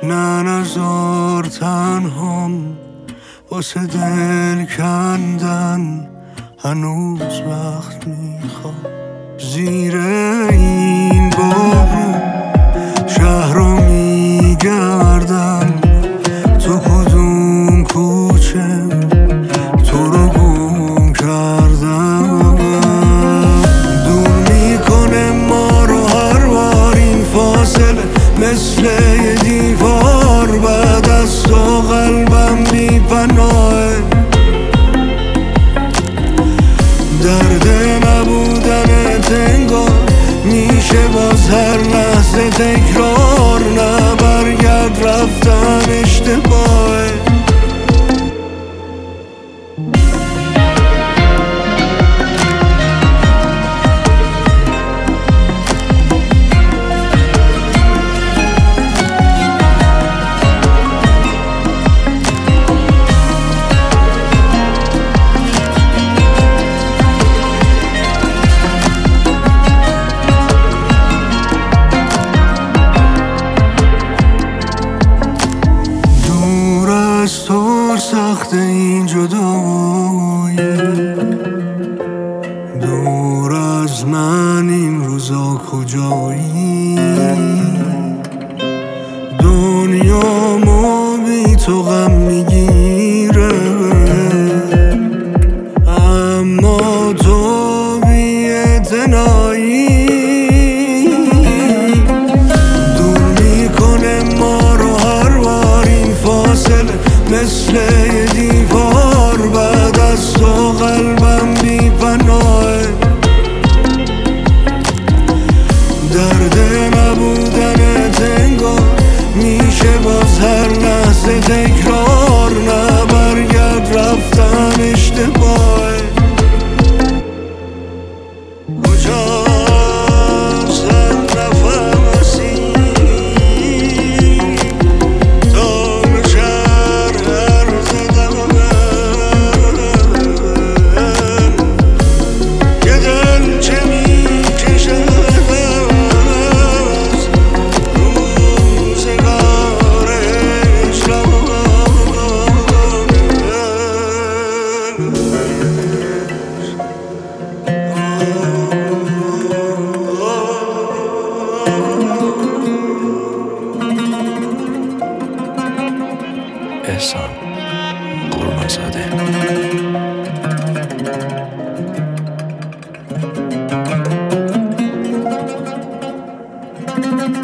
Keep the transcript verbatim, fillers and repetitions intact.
نه نزار تنهام واسه دل کندن، هنوز وقت میخوام زیر این بارون شهر رو میگردم، تو کدوم کوچه تو رو گم کردم. دور میکنه ما رو هر بار این فاصله، مثل یه دیوار بعد از تو قلبم بی پناهه. درد نبودنت انگار میشه باز هر لحظه تکرار، نه برگرد رفتن اشتباهه. تو سخت این جدایی، دور از من این روزا کجایی؟ دنیامو بی تو غم میگیره، اما تو بی اعتنایی. دور میکنه ما رو هر بار این فاصله، مثل یه دیوار بعد از تو قلبم بی پناهه. درد نبودنت انگار میشه باز هر لحظه تکرار، نه برگرد رفتن اشتباهه. احسان قربانزاده.